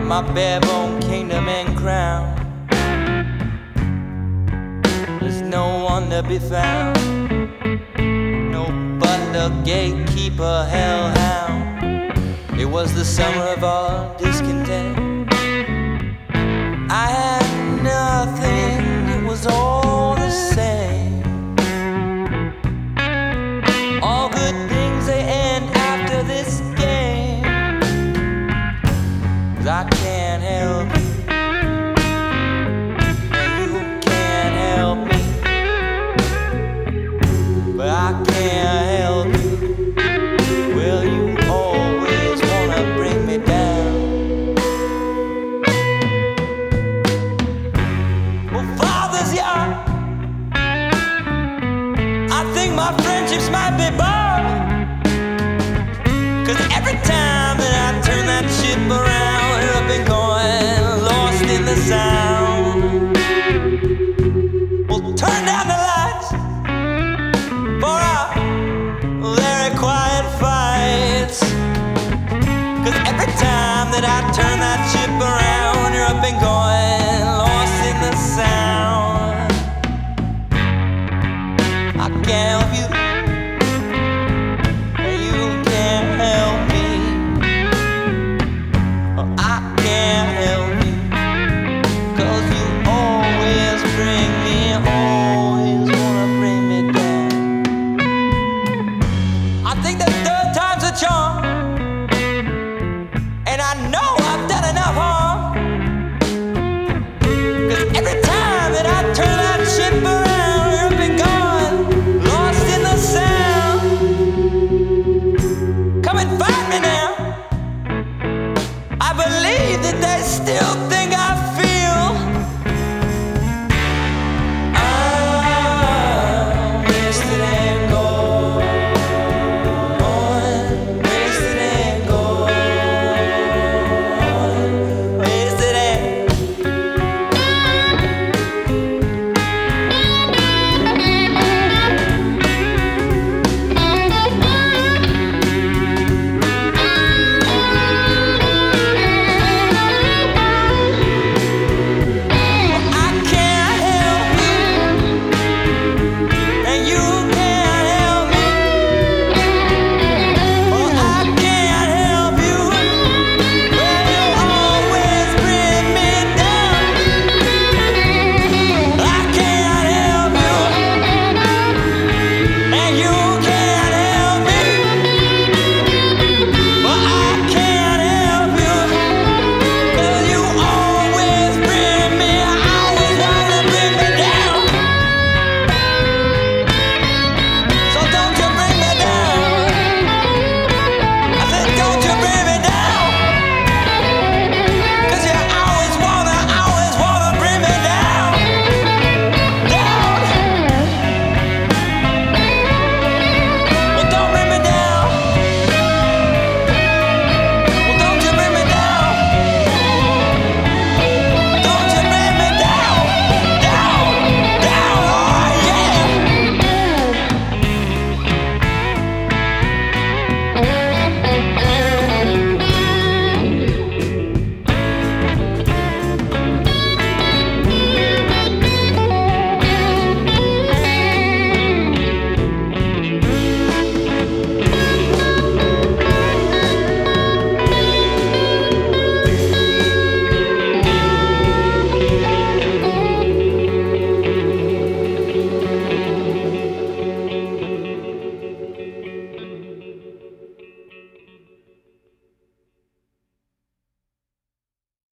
my bare-bone kingdom and crown. There's no one to be found, no butler, gatekeeper, hellhound. It was the summer of our discontent. I had nothing, it was all the same. All good things, they end after this game. 'Cause I can't help you, and you can't help me, but I can't help you. Well, you always wanna bring me down. Well, Father's Yard, I think my friendships might be borrowed. 'Cause every time that I turn that ship around, you're up and going, lost in the sound. Well, turn down the lights for our very quiet fights. 'Cause every time that I turn that ship around, you're up and going.